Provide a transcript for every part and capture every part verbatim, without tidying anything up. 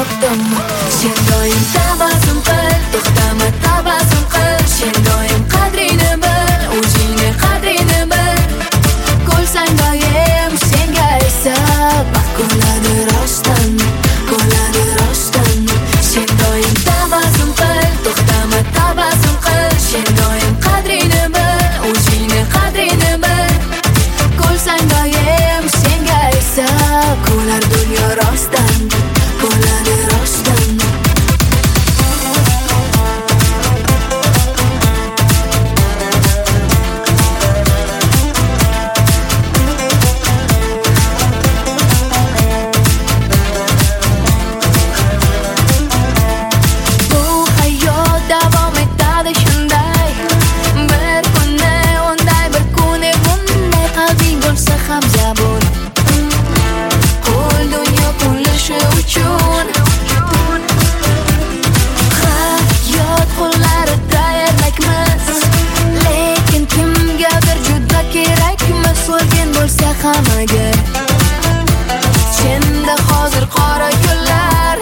topdim. Sen doim tabassum qil, to'xtama tabassum qil. Sen doim qadrini bil, o'zingni qadrini bil. Ko'rsang doim senga esa baxt bo'ladi rostdan, bo'ladi rostdan. Sen doim tabassum qil, to'xtama tabassum qil. Sen doim qadrini bil, o'zingni qadrini bil. Ko'rsang doim senga esa ko'lar dunyo rostdan, bo'ladi rostdan. Bu hayot davom etadi shunday. Bir kuni unday, bir kuni bunday. Qalbing bo'lsa ham zabun. Qo'l dunyo qo'llashi uchun. Hayot qo'llarida ermakmiz, lekin kimgadir juda kerakmiz. O'lgan bo'lsa ham agar senda hozir qora kunlar.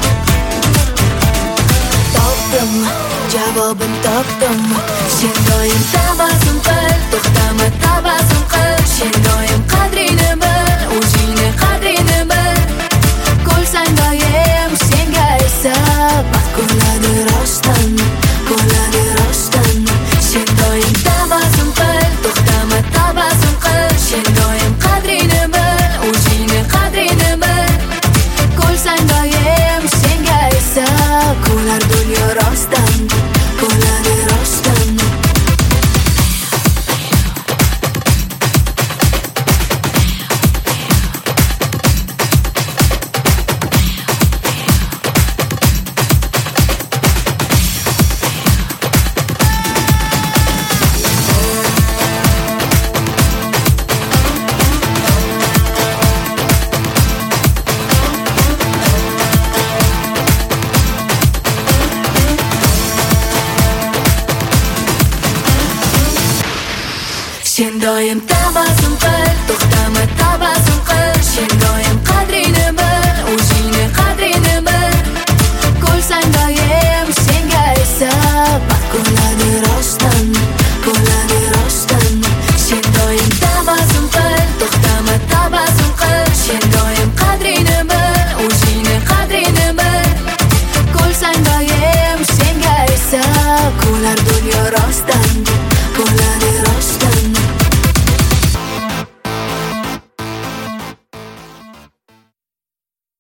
Topdim, javobim topdim. Sen doim tabassum qil, to'xtama tabassum qil. Sen doim qadrini bil, o'zingni qadrini bil. Ko'rsang doim senga esa baxt bo'ladi rostdan, bo'ladi rostdan. Sen doim tabassum qil, to'xtama tabassum qil. Sen doim qadrini bil, o'zingni qadrini bil. Ko'rsang doim senga esa ko'lar dunyo rostdan, bo'ladi rostdan. Sen doim tabassum qil, to'xtama tabassum qil. Sen doim qadrini bil, o'zingni qadrini bil. Ko'rsang doim senga esa baxt bo'ladi rostdan, bo'ladi rostdan. Sen doim tabassum qil, to'xtama tabassum qil. Sen doim qadrini bil, o'zingni qadrini bil. Ko'rsang doim senga esa ko'lar dunyo